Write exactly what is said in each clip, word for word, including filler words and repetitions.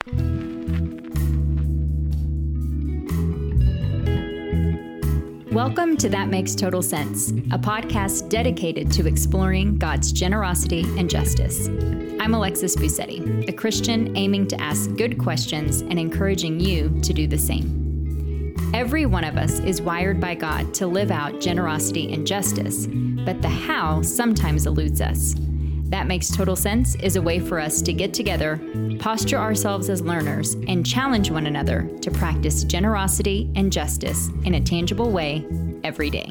Welcome to That Makes Total Sense, a podcast dedicated to exploring God's generosity and justice. I'm Alexis Busetti, a Christian aiming to ask good questions and encouraging you to do the same. Every one of us is wired by God to live out generosity and justice, but the how sometimes eludes us. That Makes Total Sense is a way for us to get together, posture ourselves as learners, and challenge one another to practice generosity and justice in a tangible way every day.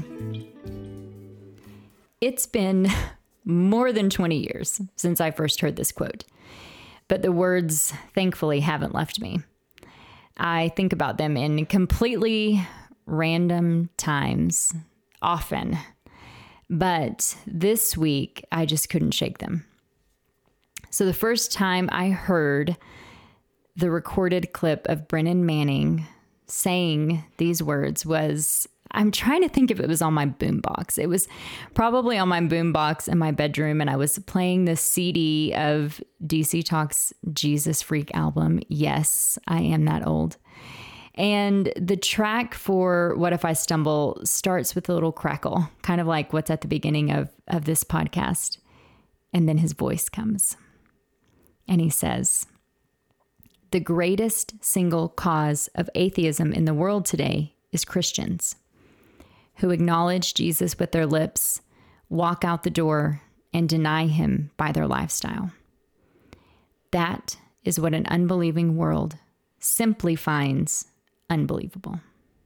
It's been more than twenty years since I first heard this quote, but the words thankfully haven't left me. I think about them in completely random times, often. But this week, I just couldn't shake them. So the first time I heard the recorded clip of Brennan Manning saying these words was, I'm trying to think if it was on my boombox. It was probably on my boombox in my bedroom, and I was playing the C D of D C Talk's Jesus Freak album. Yes, I am that old. And the track for What If I Stumble starts with a little crackle, kind of like what's at the beginning of, of this podcast. And then his voice comes. And he says, the greatest single cause of atheism in the world today is Christians who acknowledge Jesus with their lips, walk out the door, and deny him by their lifestyle. That is what an unbelieving world simply finds unbelievable.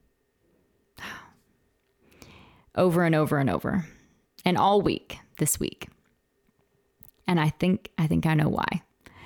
Over and over and over. And all week this week. And I think I think I know why.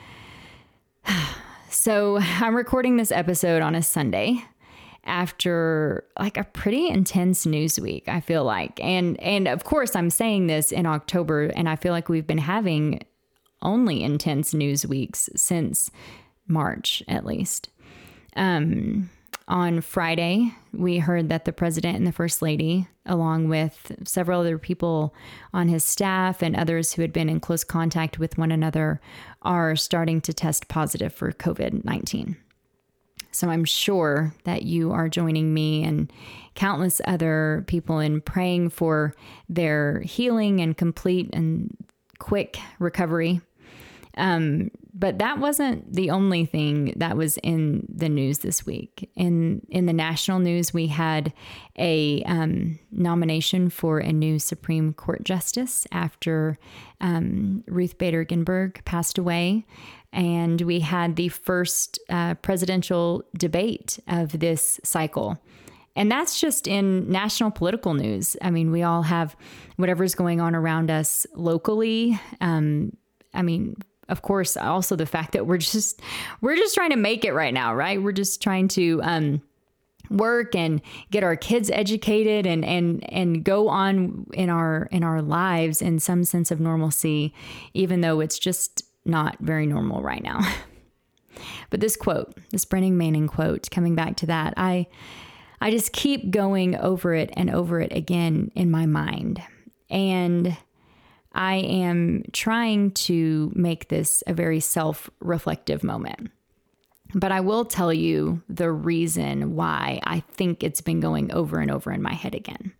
So I'm recording this episode on a Sunday after like a pretty intense news week, I feel like. And and of course I'm saying this in October, and I feel like we've been having only intense news weeks since March, at least. Um On Friday, we heard that the president and the first lady, along with several other people on his staff and others who had been in close contact with one another, are starting to test positive for covid nineteen. So I'm sure that you are joining me and countless other people in praying for their healing and complete and quick recovery. Um, but that wasn't the only thing that was in the news this week. In in the national news, we had a um, nomination for a new Supreme Court justice after um, Ruth Bader Ginsburg passed away. And we had the first uh, presidential debate of this cycle. And that's just in national political news. I mean, we all have whatever's going on around us locally. Um, I mean, of course, also the fact that we're just we're just trying to make it right now, right? We're just trying to um, work and get our kids educated and and and go on in our in our lives in some sense of normalcy, even though it's just not very normal right now. But this quote, this Brennan Manning quote, coming back to that, I I just keep going over it and over it again in my mind. And I am trying to make this a very self-reflective moment. But I will tell you the reason why I think it's been going over and over in my head again.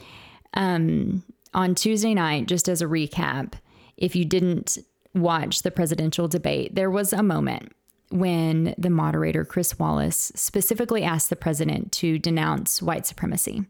Um, on Tuesday night, just as a recap, if you didn't watch the presidential debate, there was a moment when the moderator, Chris Wallace, specifically asked the president to denounce white supremacy.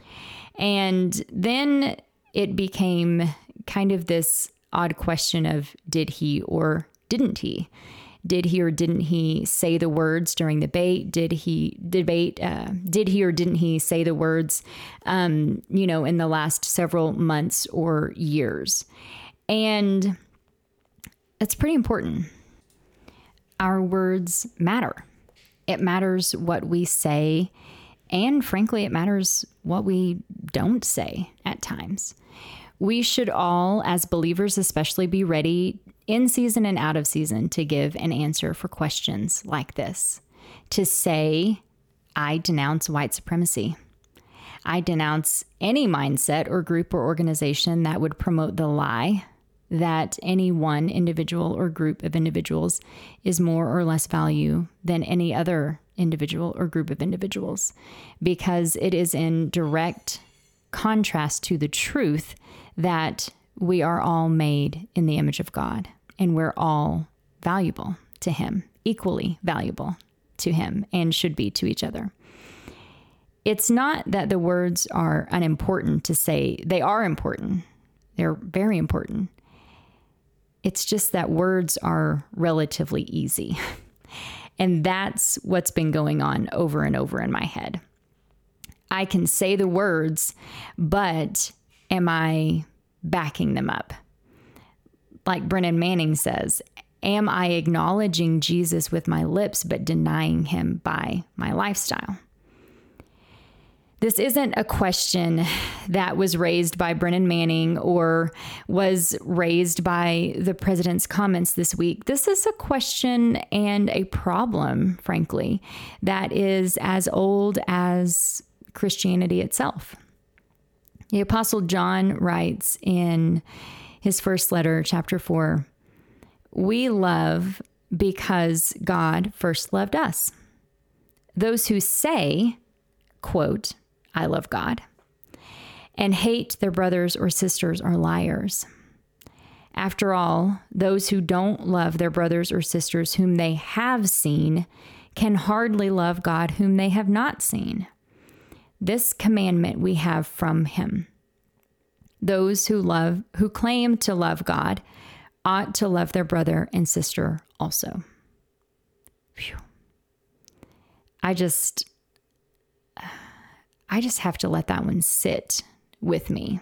And then it became kind of this odd question of did he or didn't he? Did he or didn't he say the words during the debate? Did he debate? Uh, did he or didn't he say the words, um, you know, in the last several months or years? And it's pretty important. Our words matter. It matters what we say. And frankly, it matters what we don't say at times. We should all, as believers especially, be ready in season and out of season to give an answer for questions like this. To say, I denounce white supremacy. I denounce any mindset or group or organization that would promote the lie that any one individual or group of individuals is more or less value than any other individual or group of individuals, because it is in direct contrast to the truth that we are all made in the image of God, and we're all valuable to Him, equally valuable to Him, and should be to each other. It's not that the words are unimportant to say. They are important. They're very important. It's just that words are relatively easy. And that's what's been going on over and over in my head. I can say the words, but am I backing them up? Like Brennan Manning says, am I acknowledging Jesus with my lips, but denying Him by my lifestyle? This isn't a question that was raised by Brennan Manning or was raised by the president's comments this week. This is a question and a problem, frankly, that is as old as Christianity itself. The Apostle John writes in his first letter, chapter four, "We love because God first loved us. Those who say, quote, 'I love God,' and hate their brothers or sisters are liars. After all, those who don't love their brothers or sisters whom they have seen can hardly love God whom they have not seen. This commandment we have from Him. Those who love, who claim to love God ought to love their brother and sister also." Phew. I just... I just have to let that one sit with me.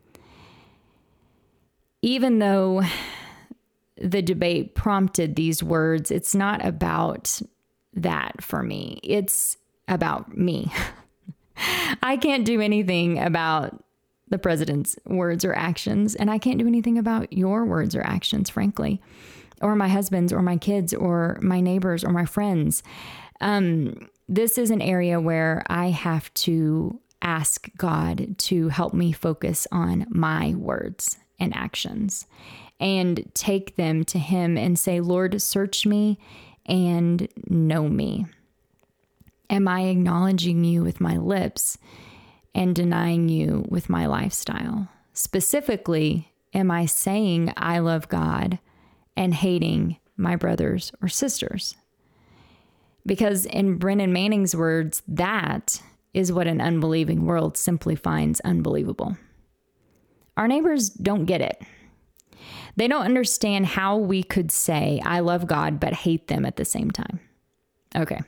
Even though the debate prompted these words, it's not about that for me. It's about me. I can't do anything about the president's words or actions, and I can't do anything about your words or actions, frankly, or my husband's or my kids or my neighbors or my friends. Um, This is an area where I have to ask God to help me focus on my words and actions and take them to Him and say, "Lord, search me and know me. Am I acknowledging you with my lips and denying you with my lifestyle? Specifically, am I saying I love God and hating my brothers or sisters?" Because in Brennan Manning's words, that is what an unbelieving world simply finds unbelievable. Our neighbors don't get it. They don't understand how we could say, "I love God," but hate them at the same time. Okay.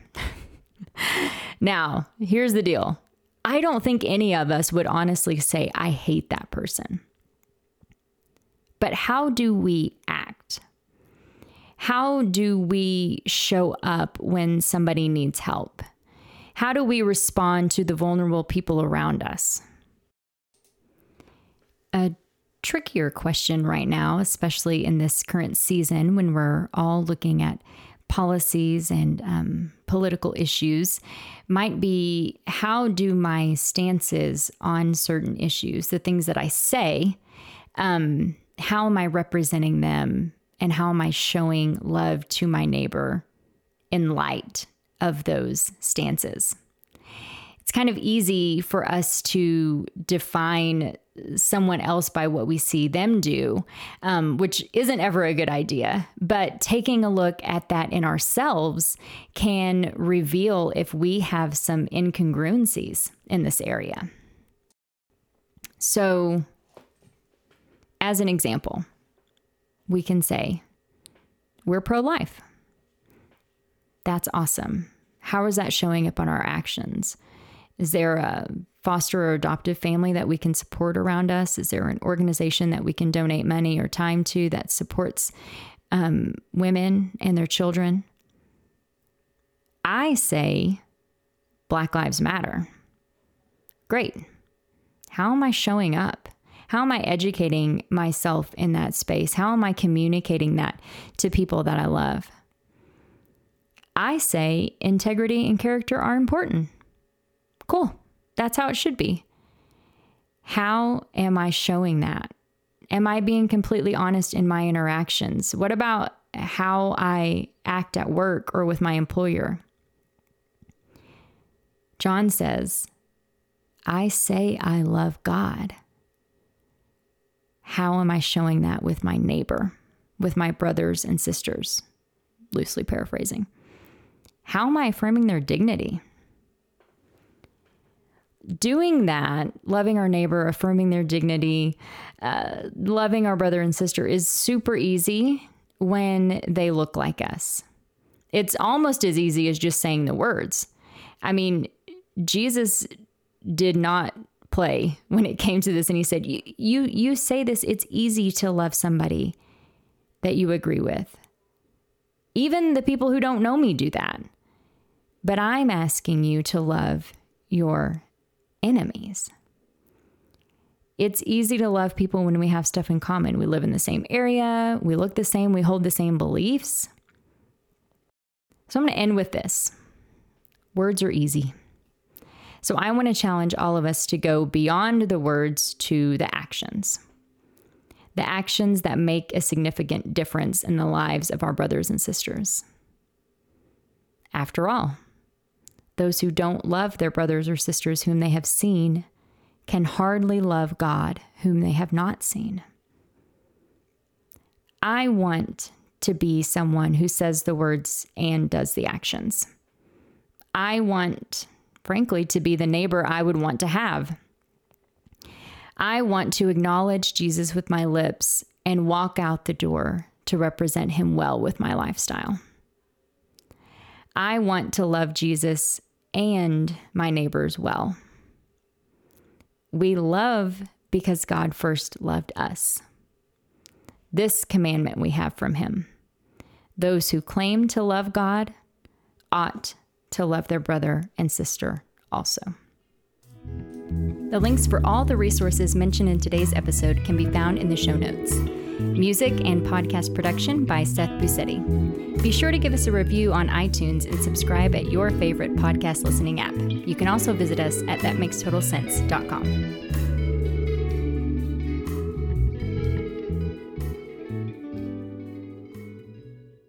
Now, here's the deal. I don't think any of us would honestly say, "I hate that person." But how do we act? How do we show up when somebody needs help? How do we respond to the vulnerable people around us? A trickier question right now, especially in this current season when we're all looking at policies and um, political issues, might be, how do my stances on certain issues, the things that I say, um, how am I representing them? And how am I showing love to my neighbor in light of those stances? It's kind of easy for us to define someone else by what we see them do, um, which isn't ever a good idea. But taking a look at that in ourselves can reveal if we have some incongruencies in this area. So, as an example, we can say, we're pro-life. That's awesome. How is that showing up on our actions? Is there a foster or adoptive family that we can support around us? Is there an organization that we can donate money or time to that supports um, women and their children? I say Black Lives Matter. Great. How am I showing up? How am I educating myself in that space? How am I communicating that to people that I love? I say integrity and character are important. Cool. That's how it should be. How am I showing that? Am I being completely honest in my interactions? What about how I act at work or with my employer? John says, I say I love God. How am I showing that with my neighbor, with my brothers and sisters? Loosely paraphrasing. How am I affirming their dignity? Doing that, loving our neighbor, affirming their dignity, uh, loving our brother and sister is super easy when they look like us. It's almost as easy as just saying the words. I mean, Jesus did not play when it came to this, and he said, you, you, you say this, it's easy to love somebody that you agree with. Even the people who don't know me do that. But I'm asking you to love your enemies. It's easy to love people when we have stuff in common. We live in the same area, we look the same, we hold the same beliefs. So I'm going to end with this. Words are easy. So I want to challenge all of us to go beyond the words to the actions. The actions that make a significant difference in the lives of our brothers and sisters. After all, those who don't love their brothers or sisters whom they have seen can hardly love God whom they have not seen. I want to be someone who says the words and does the actions. I want, frankly, to be the neighbor I would want to have. I want to acknowledge Jesus with my lips and walk out the door to represent him well with my lifestyle. I want to love Jesus and my neighbors well. We love because God first loved us. This commandment we have from him. Those who claim to love God ought to love their brother and sister also. The links for all the resources mentioned in today's episode can be found in the show notes. Music and podcast production by Seth Busetti. Be sure to give us a review on iTunes and subscribe at your favorite podcast listening app. You can also visit us at that makes total sense dot com.